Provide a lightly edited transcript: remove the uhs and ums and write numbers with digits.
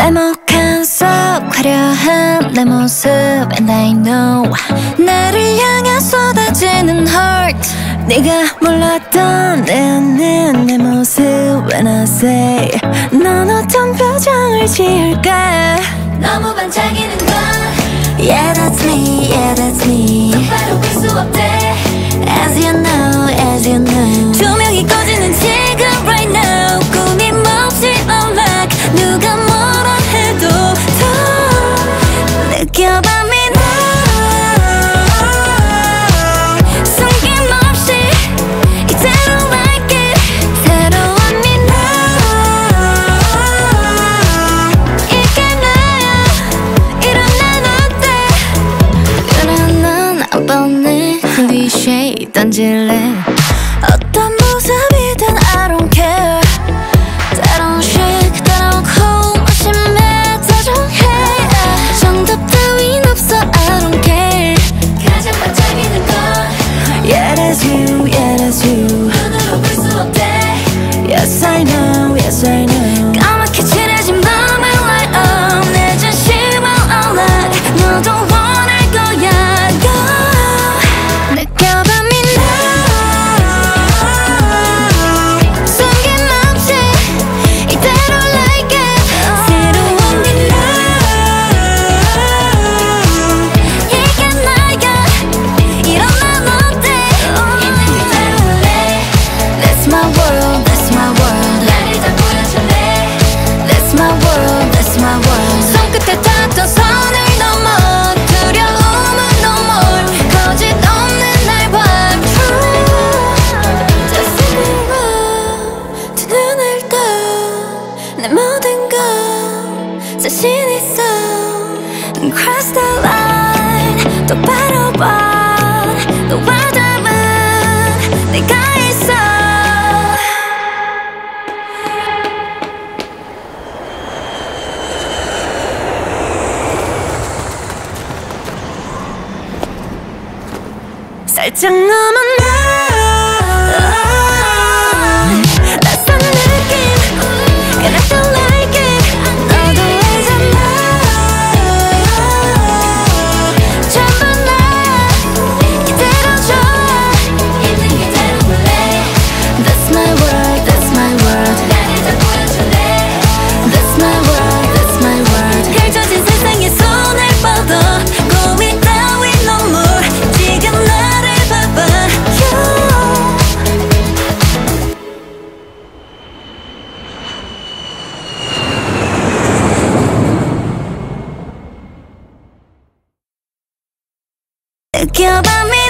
날먹한 속 화려한 내 모습 And I know 나를 향해 쏟아지는 heart 네가 몰랐던 내 안는 내 모습 When I say 넌 어떤 표정을 지을까 너무 반짝이는 건 Yeah that's me, yeah that's me 똑바로 볼 수 없대 As you know, as you know 조명이 꺼지는 지금 right now 꾸밈없이 unlock 누가 뭐라 해도 더 느껴봐 me now 숨김없이 이대로 like it 새로운 me now 이게 나야 이런 난 어때 이런 난 안 뻔해 클리셰 던질래 어떤 모습이든 I don't care 때론 shake 때론 cold 심해 다정해 정답 따윈 없어 I don't care 가장 반짝이는 건 Yeah that's you, yeah that's you 눈으로 볼 수 없대 Yes I know, yes I know 까맣게 칠해진 밤을 light up 내 진심을 unlock 너도 원할 거야 Go 느껴봐 me 내 모든 건 자신 있어 Cross the line 똑바로 봐 너와 닮은 내가 있어 살짝 넘어 느껴봐 me